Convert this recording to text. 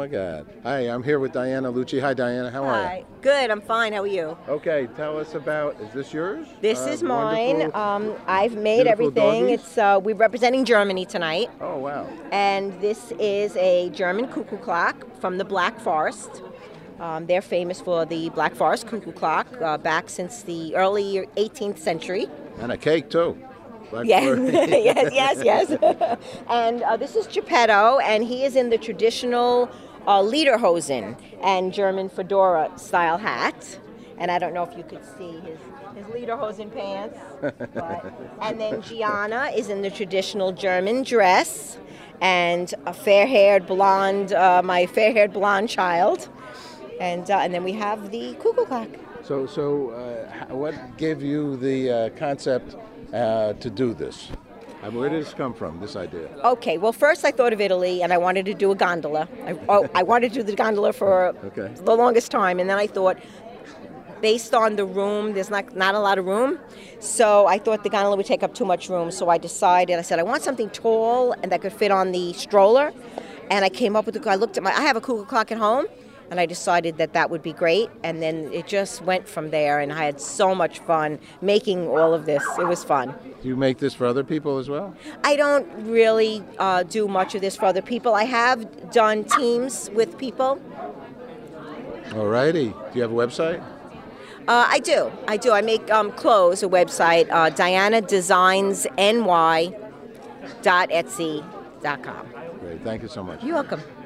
my God. Hi, I'm here with Diana Lucci. Hi, Diana. How are Hi. Good. I'm fine. How are you? you? Okay, tell us about, is this yours? This is mine. Wonderful, I've made beautiful everything. doggies? It's we're representing Germany tonight, Oh, wow. and this is a German cuckoo clock from the Black Forest. They're famous for the Black Forest cuckoo clock back since the early 18th century. And a cake, too. Black Yes, Forest. yes. And this is Geppetto, and he is in the traditional lederhosen and German fedora style hat. And I don't know if you could see his lederhosen pants. And then Gianna is in the traditional German dress, and a fair-haired blonde, my fair-haired blonde child. And then we have the cuckoo clock. So, what gave you the concept to do this? Where did this come from, this idea? Okay, well, first I thought of Italy, and I wanted to do a gondola. I wanted to do the gondola for the longest time, and then I thought, based on the room, there's not a lot of room, so I thought the gondola would take up too much room, so I decided, I said, I want something tall and that could fit on the stroller, and I came up with I have a cuckoo clock at home, and I decided that would be great, and then it just went from there, and I had so much fun making all of this. It was fun. Do you make this for other people as well? I don't really do much of this for other people. I have done teams with people. All righty. Do you have a website? I do. I make clothes, a website, dianadesignsny.etsy.com. Great. Thank you so much. You're welcome.